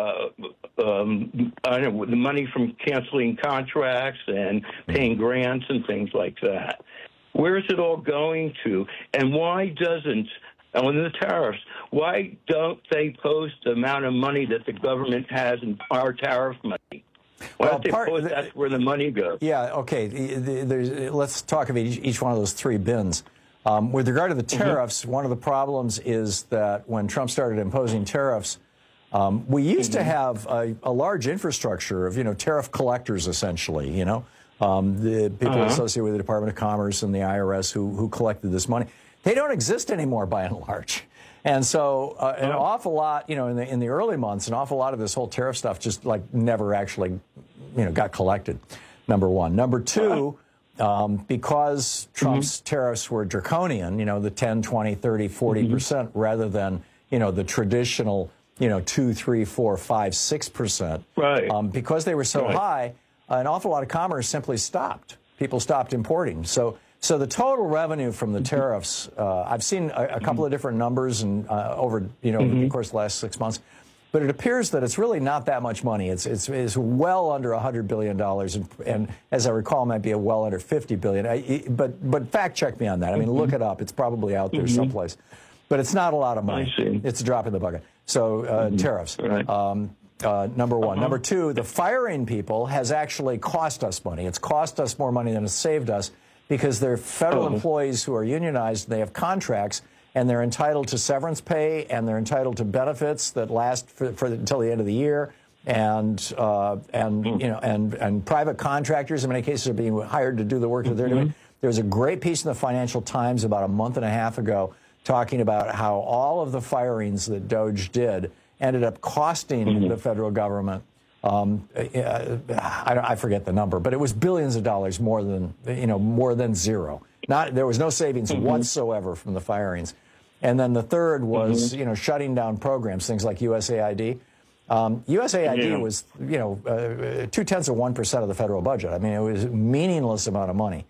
the money from canceling contracts and paying grants and things like that. Where is it all going to? And why doesn't, on the tariffs, why don't they post the amount of money that the government has in our tariff money? Why don't they post that's where the money goes? Yeah, okay. Let's talk about each one of those 3 bins. With regard to the tariffs, one of the problems is that when Trump started imposing tariffs, we used to have a large infrastructure of, tariff collectors, essentially, the people associated with the Department of Commerce and the IRS who collected this money. They don't exist anymore, by and large. And so an awful lot, in the early months, an awful lot of this whole tariff stuff just never actually, got collected, number one. Number two, because Trump's tariffs were draconian, the 10, 20, 30, 40%, rather than, the traditional, 2, 3, 4, 5, 6%. Right. Because they were so high, an awful lot of commerce simply stopped. People stopped importing. So the total revenue from the tariffs, I've seen a couple of different numbers and over the course of the last 6 months, but it appears that it's really not that much money. It's well under $100 billion, and as I recall, it might be well under $50 billion. But fact check me on that. I mean, look it up. It's probably out there someplace, but it's not a lot of money. It's a drop in the bucket. So tariffs. Number one. Number two, the firing people has actually cost us money. It's cost us more money than it's saved us, because they're federal employees who are unionized, they have contracts, and they're entitled to severance pay, and they're entitled to benefits that last for until the end of the year, and private contractors in many cases are being hired to do the work that they're doing. There's a great piece in the Financial Times about a month and a half ago talking about how all of the firings that Doge did ended up costing the federal government. I forget the number, but it was billions of dollars more than zero. There was no savings whatsoever from the firings. And then the third was, shutting down programs, things like USAID. USAID was, 0.2% of the federal budget. I mean, it was a meaningless amount of money.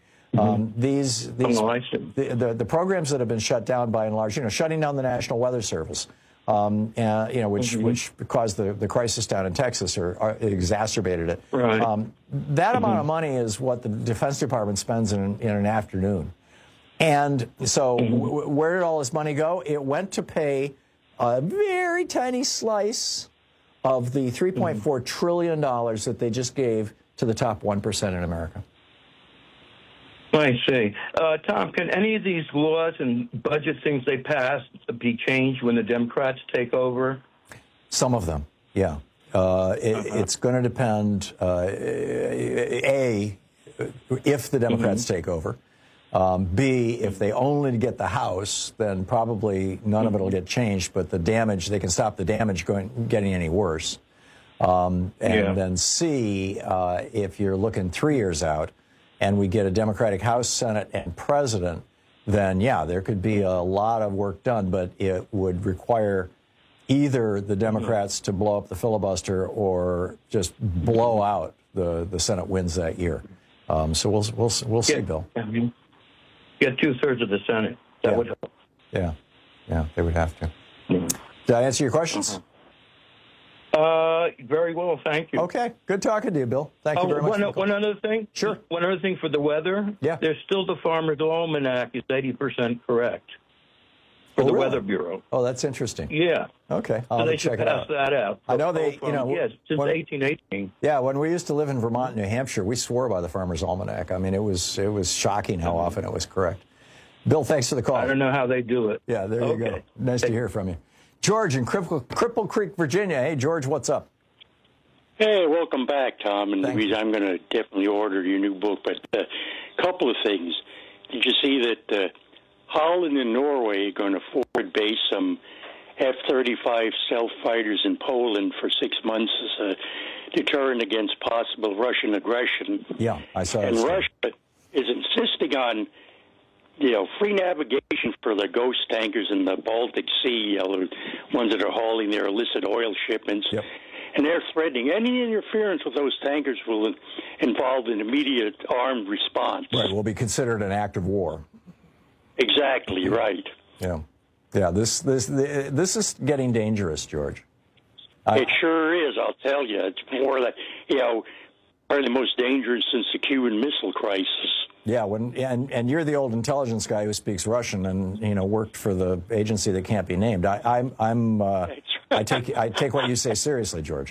The programs that have been shut down by and large, shutting down the National Weather Service, which caused the crisis down in Texas or exacerbated it. Right. That amount of money is what the Defense Department spends in an afternoon. And so where did all this money go? It went to pay a very tiny slice of the $3.4 trillion that they just gave to the top 1% in America. I see. Tom, can any of these laws and budget things they pass be changed when the Democrats take over? Some of them, yeah. It's going to depend, A, if the Democrats take over. B, if they only get the House, then probably none of it will get changed, but the damage, they can stop the damage getting any worse. Then C, if you're looking 3 years out, and we get a Democratic House, Senate, and President, then, yeah, there could be a lot of work done, but it would require either the Democrats to blow up the filibuster or just blow out the Senate wins that year. So we'll see, Bill. Get 2/3 of the Senate. That would help. Yeah, they would have to. Did I answer your questions? Very well, thank you. Okay, good talking to you, Bill. Thank you very much. One other thing? Sure. One other thing for the weather? Yeah. There's still the Farmer's Almanac is 80% correct for the Weather Bureau. Oh, that's interesting. Yeah. Okay, So they should pass that out. I know they, Yes, since 1818. Yeah, when we used to live in Vermont and New Hampshire, we swore by the Farmer's Almanac. I mean, it was shocking how often it was correct. Bill, thanks for the call. I don't know how they do it. Yeah, there you go. Nice to hear from you. George in Cripple Creek, Virginia. Hey, George, what's up? Hey, welcome back, Tom. And I'm going to definitely order your new book. But a couple of things. Did you see that Holland and Norway are going to forward base some F-35 stealth fighters in Poland for 6 months as a deterrent against possible Russian aggression? Yeah, I saw that. And Russia is insisting on free navigation for the ghost tankers in the Baltic Sea, the ones that are hauling their illicit oil shipments. Yep. And they're threatening any interference with those tankers will involve an immediate armed response. Right, will be considered an act of war. Exactly, right. Yeah. Yeah, this is getting dangerous, George. It sure is, I'll tell you. It's more like, probably the most dangerous since the Cuban Missile Crisis. Yeah, and you're the old intelligence guy who speaks Russian and worked for the agency that can't be named. I take what you say seriously, George.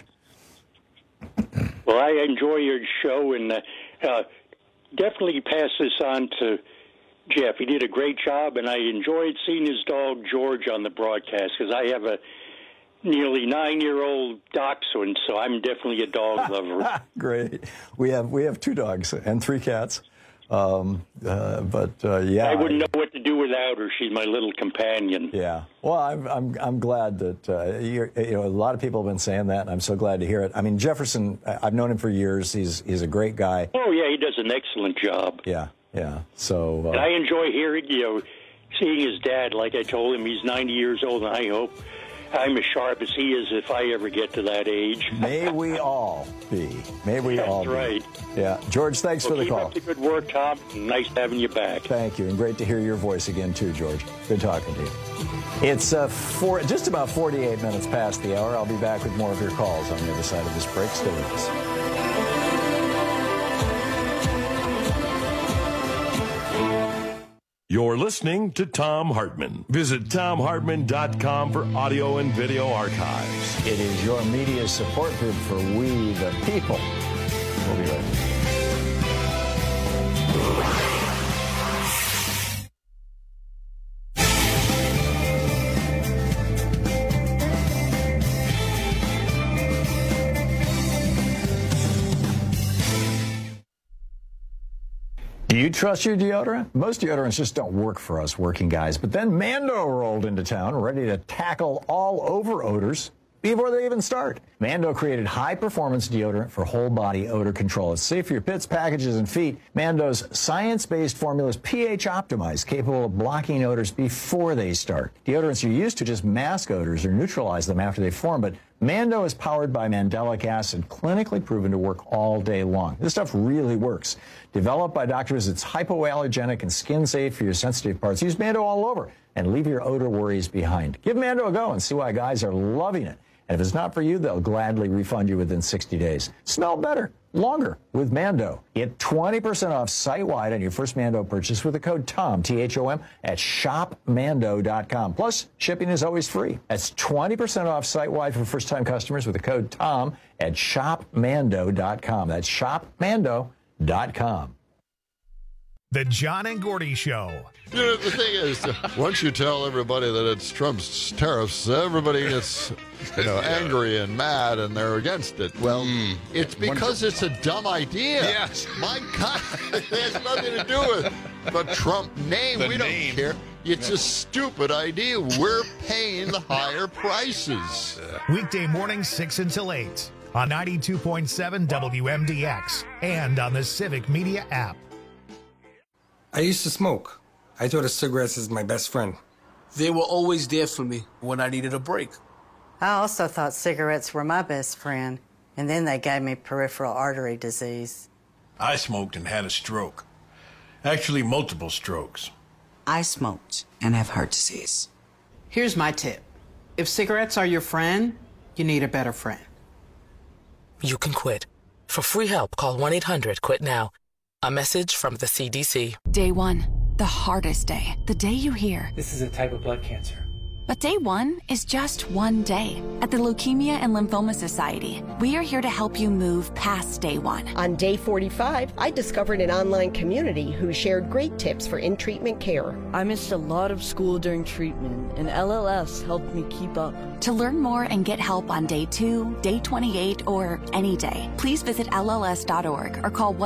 Well, I enjoy your show and definitely pass this on to Jeff. He did a great job, and I enjoyed seeing his dog George on the broadcast because I have a nearly 9-year-old dachshund, so I'm definitely a dog lover. Great. We have 2 dogs and 3 cats. Yeah, I wouldn't know what to do without her. She's my little companion. Yeah. Well, I'm glad that a lot of people have been saying that, and I'm so glad to hear it. I mean, Jefferson, I've known him for years. He's a great guy. Oh yeah, he does an excellent job. Yeah. So and I enjoy hearing, seeing his dad. Like I told him, he's 90 years old, and I hope I'm as sharp as he is if I ever get to that age. May we all be. May we all be. That's right. Yeah. George, thanks for the call. Keep up the good work, Tom. Nice having you back. Thank you, and great to hear your voice again, too, George. Good talking to you. It's just about 48 minutes past the hour. I'll be back with more of your calls on the other side of this break. Stay with us. You're listening to Thom Hartmann. Visit ThomHartmann.com for audio and video archives. It is your media support group for We the People. We'll be right back. Do you trust your deodorant? Most deodorants just don't work for us working guys. But then Mando rolled into town, ready to tackle all over odors before they even start. Mando created high-performance deodorant for whole-body odor control. It's safe for your pits, packages, and feet. Mando's science-based formula is pH-optimized, capable of blocking odors before they start. Deodorants are used to just mask odors or neutralize them after they form, but Mando is powered by mandelic acid, clinically proven to work all day long. This stuff really works. Developed by doctors, it's hypoallergenic and skin safe for your sensitive parts. Use Mando all over and leave your odor worries behind. Give Mando a go and see why guys are loving it. And if it's not for you, they'll gladly refund you within 60 days. Smell better, longer with Mando. Get 20% off site-wide on your first Mando purchase with the code TOM, T-H-O-M, at shopmando.com. Plus, shipping is always free. That's 20% off site-wide for first-time customers with the code TOM at shopmando.com. That's shopmando.com. The John and Gordy Show. You know, the thing is, once you tell everybody that it's Trump's tariffs, everybody gets, angry and mad, and they're against it. Well, it's because it's a dumb idea. Yes. My God, it has nothing to do with the Trump name. We don't care. It's a stupid idea. We're paying the higher prices. Weekday mornings 6 until 8 on 92.7 WMDX and on the Civic Media app. I used to smoke. I thought of cigarettes as my best friend. They were always there for me when I needed a break. I also thought cigarettes were my best friend, and then they gave me peripheral artery disease. I smoked and had a stroke. Actually, multiple strokes. I smoked and have heart disease. Here's my tip. If cigarettes are your friend, you need a better friend. You can quit. For free help, call 1-800-QUIT-NOW. A message from the CDC. Day 1, the hardest day. The day you hear, this is a type of blood cancer. But day 1 is just one day. At the Leukemia and Lymphoma Society, we are here to help you move past day 1. On day 45, I discovered an online community who shared great tips for in-treatment care. I missed a lot of school during treatment, and LLS helped me keep up. To learn more and get help on day 2, day 28, or any day, please visit LLS.org or call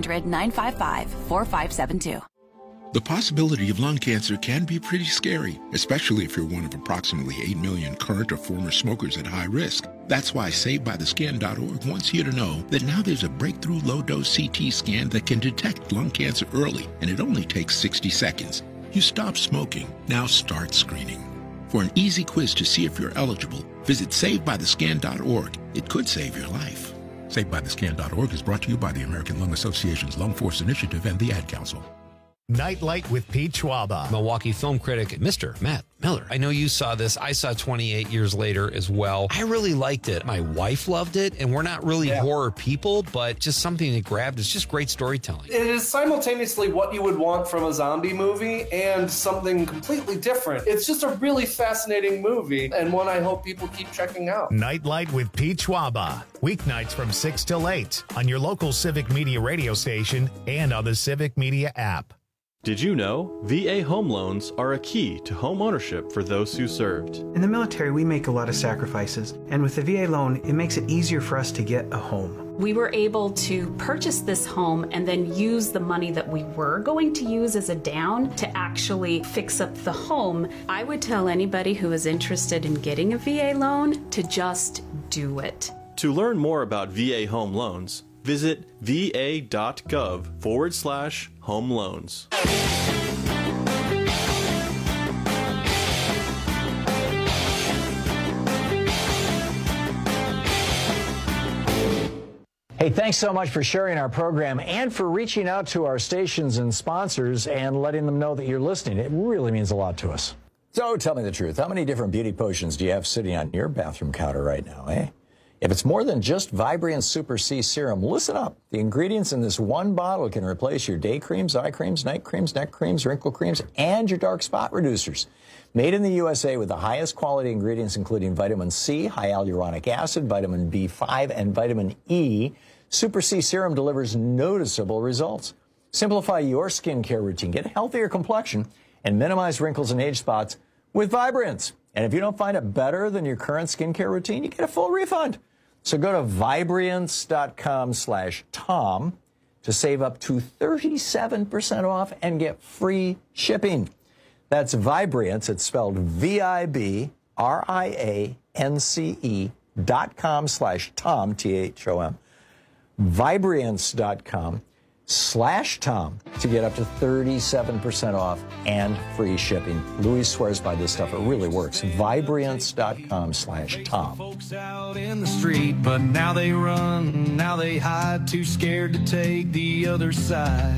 1-800-955-4572. The possibility of lung cancer can be pretty scary, especially if you're one of approximately 8 million current or former smokers at high risk. That's why SaveByTheScan.org wants you to know that now there's a breakthrough low-dose CT scan that can detect lung cancer early, and it only takes 60 seconds. You stop smoking, now start screening. For an easy quiz to see if you're eligible, visit SaveByTheScan.org. It could save your life. SaveByTheScan.org is brought to you by the American Lung Association's Lung Force Initiative and the Ad Council. Nightlight with Pete Schwaba. Milwaukee film critic, Mr. Matt Miller. I know you saw this. I saw 28 years later as well. I really liked it. My wife loved it, and we're not really horror people, but just something that grabbed. It's just great storytelling. It is simultaneously what you would want from a zombie movie and something completely different. It's just a really fascinating movie, and one I hope people keep checking out. Nightlight with Pete Schwaba. Weeknights from 6 till 8 on your local Civic Media radio station and on the Civic Media app. Did you know VA home loans are a key to home ownership for those who served? In the military, we make a lot of sacrifices, and with the VA loan, it makes it easier for us to get a home. We were able to purchase this home and then use the money that we were going to use as a down to actually fix up the home. I would tell anybody who is interested in getting a VA loan to just do it. To learn more about VA home loans, visit va.gov/home loans. Hey, thanks so much for sharing our program and for reaching out to our stations and sponsors and letting them know that you're listening. It really means a lot to us. So tell me the truth. How many different beauty potions do you have sitting on your bathroom counter right now, eh? If it's more than just Vibrant Super C Serum, listen up. The ingredients in this one bottle can replace your day creams, eye creams, night creams, neck creams, wrinkle creams, and your dark spot reducers. Made in the USA with the highest quality ingredients, including vitamin C, high hyaluronic acid, vitamin B5, and vitamin E, Super C Serum delivers noticeable results. Simplify your skincare routine, get a healthier complexion, and minimize wrinkles and age spots with Vibrance. And if you don't find it better than your current skincare routine, you get a full refund. So go to Vibrance.com/Tom to save up to 37% off and get free shipping. That's Vibrance. It's spelled VIBRANCE.com/Tom, THOM. Vibrance.com. Vibrant.com/Tom to get up to 37% off and free shipping. Louis swears by this stuff. It really works. Vibrant.com/Tom. Folks out in the street, but now they run, now they hide, too scared to take the other side.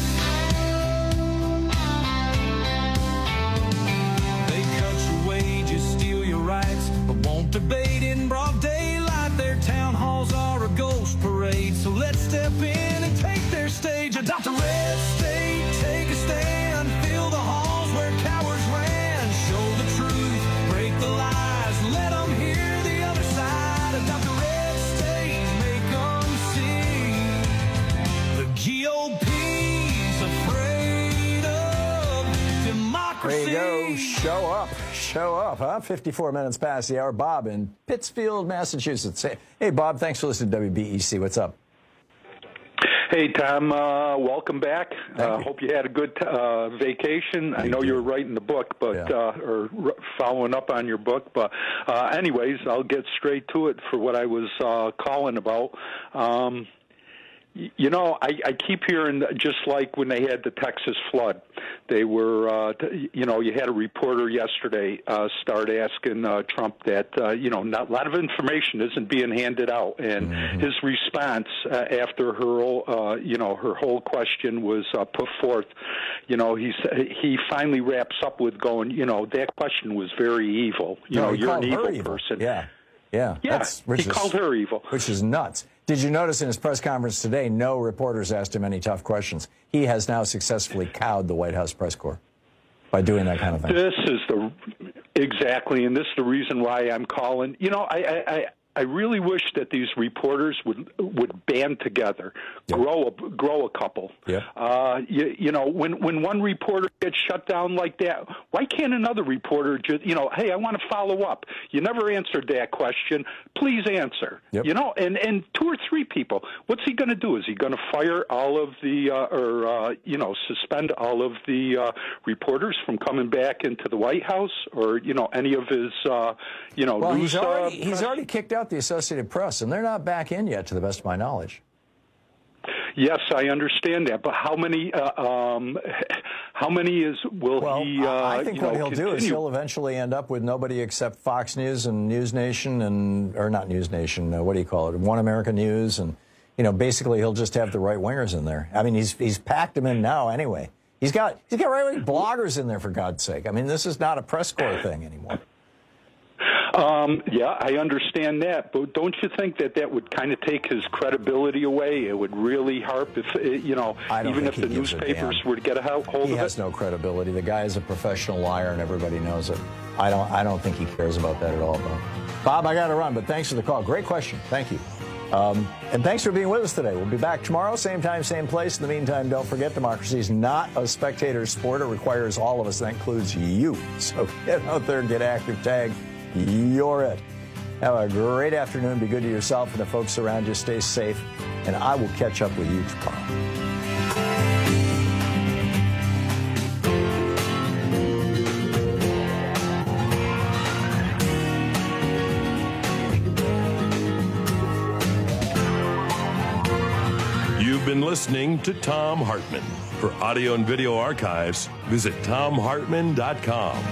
They cut your wages, steal your rights, but won't debate in broad daylight. Their town halls are a ghost parade, so let's step in and take their stage. Adopt a red state, take a stand, fill the halls where cowards ran. Show the truth, break the lies, let them hear the other side. Adopt a red state, make them see. The GOP's afraid of democracy. There you go. Show up. Show up, huh? 54 minutes past the hour. Bob in Pittsfield, Massachusetts. Hey, Bob, thanks for listening to WBEC. What's up? Hey, Tom, welcome back. Hope you had a good vacation. I know you were writing the book, but or following up on your book. But anyways, I'll get straight to it for what I was calling about. You know, I keep hearing, just like when they had the Texas flood, they were, you know, you had a reporter yesterday start asking Trump that, you know, not a lot of information isn't being handed out. And his response after her, you know, her whole question was put forth, you know, he finally wraps up with going, you know, that question was very evil. You know, you're an evil person. Yeah. He called her evil. Which is nuts. Did you notice in his press conference today, no reporters asked him any tough questions? He has now successfully cowed the White House press corps by doing that kind of thing. This is exactly, and this is the reason why I'm calling. You know, I really wish that these reporters would band together, grow a couple. You know, when one reporter gets shut down like that, why can't another reporter just, you know, hey, I want to follow up. You never answered that question. Please answer. You know, and 2 or 3 people. What's he going to do? Is he going to fire all of the or you know, suspend all of the reporters from coming back into the White House, or you know, any of his you know, well, news? He's already kicked out the Associated Press, and they're not back in yet, to the best of my knowledge. Yes, I understand that, but how many will he? I think what he'll do is he'll eventually end up with nobody except Fox News and News Nation or not News Nation. What do you call it? One America News, and you know, basically he'll just have the right wingers in there. I mean, he's packed them in now anyway. He's got right wing bloggers in there, for God's sake. I mean, this is not a press corps thing anymore. Yeah, I understand that, but don't you think that would kind of take his credibility away? It would really harp if, you know, even if the newspapers were to get a hold of it? He has no credibility. The guy is a professional liar, and everybody knows it. I don't think he cares about that at all, though. Bob, I got to run, but thanks for the call. Great question. Thank you. And thanks for being with us today. We'll be back tomorrow, same time, same place. In the meantime, don't forget, democracy is not a spectator sport. It requires all of us. That includes you. So get out there and get active. Tag. You're it. Have a great afternoon. Be good to yourself and the folks around you. Stay safe. And I will catch up with you tomorrow. You've been listening to Thom Hartmann. For audio and video archives, visit ThomHartmann.com.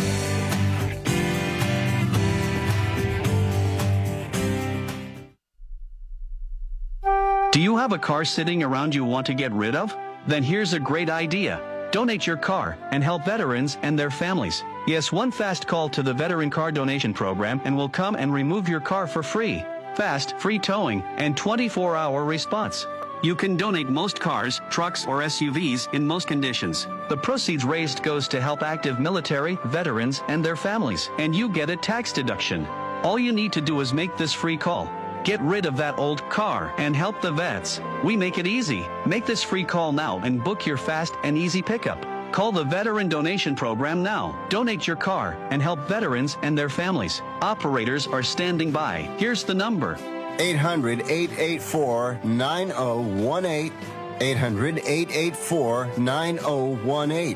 Do you have a car sitting around you want to get rid of? Then here's a great idea. Donate your car and help veterans and their families. Yes, one fast call to the Veteran Car Donation Program and we'll come and remove your car for free. Fast, free towing, and 24-hour response. You can donate most cars, trucks, or SUVs in most conditions. The proceeds raised goes to help active military, veterans, and their families, and you get a tax deduction. All you need to do is make this free call. Get rid of that old car and help the vets. We make it easy. Make this free call now and book your fast and easy pickup. Call the Veteran Donation Program now. Donate your car and help veterans and their families. Operators are standing by. Here's the number. 800-884-9018. 800-884-9018.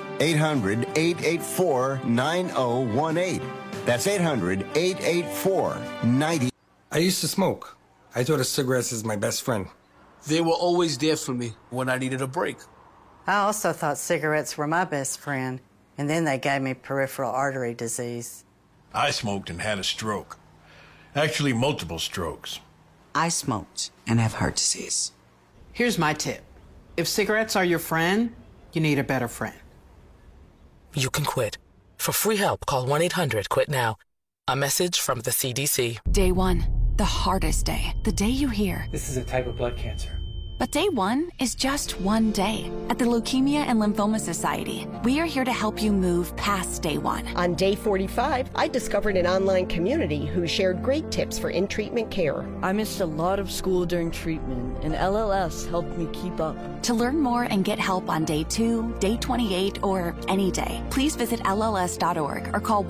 800-884-9018. That's 800-884-9018. I used to smoke. I thought of cigarettes as my best friend. They were always there for me when I needed a break. I also thought cigarettes were my best friend, and then they gave me peripheral artery disease. I smoked and had a stroke. Actually, multiple strokes. I smoked and have heart disease. Here's my tip. If cigarettes are your friend, you need a better friend. You can quit. For free help, call 1-800-QUIT-NOW. A message from the CDC. Day 1, the hardest day. The day you hear, This is a type of blood cancer. But day 1 is just one day. At the Leukemia and Lymphoma Society, we are here to help you move past day 1. On day 45, I discovered an online community who shared great tips for in-treatment care. I missed a lot of school during treatment, and LLS helped me keep up. To learn more and get help on day 2, day 28, or any day, please visit LLS.org or call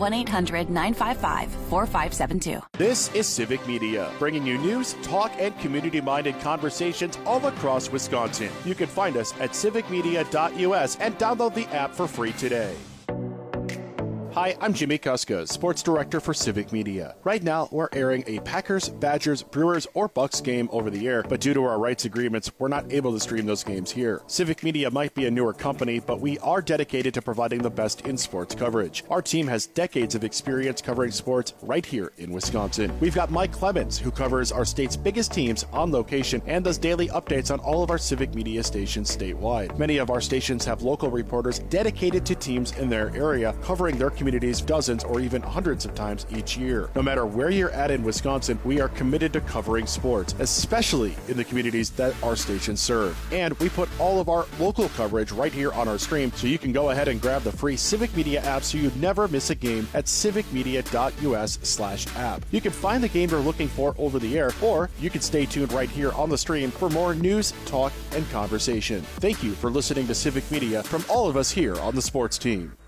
1-800-955-4572. This is Civic Media, bringing you news, talk, and community-minded conversations all across Wisconsin. You can find us at civicmedia.us and download the app for free today. Hi, I'm Jimmy Kuska, Sports Director for Civic Media. Right now, we're airing a Packers, Badgers, Brewers, or Bucks game over the air, but due to our rights agreements, we're not able to stream those games here. Civic Media might be a newer company, but we are dedicated to providing the best in sports coverage. Our team has decades of experience covering sports right here in Wisconsin. We've got Mike Clemens, who covers our state's biggest teams on location and does daily updates on all of our Civic Media stations statewide. Many of our stations have local reporters dedicated to teams in their area, covering their communities dozens or even hundreds of times each year. No matter where you're at in Wisconsin, we are committed to covering sports, especially in the communities that our stations serve. And we put all of our local coverage right here on our stream, so you can go ahead and grab the free Civic Media app so you never miss a game at civicmedia.us/app. You can find the game you're looking for over the air, or you can stay tuned right here on the stream for more news, talk, and conversation. Thank you for listening to Civic Media from all of us here on the sports team.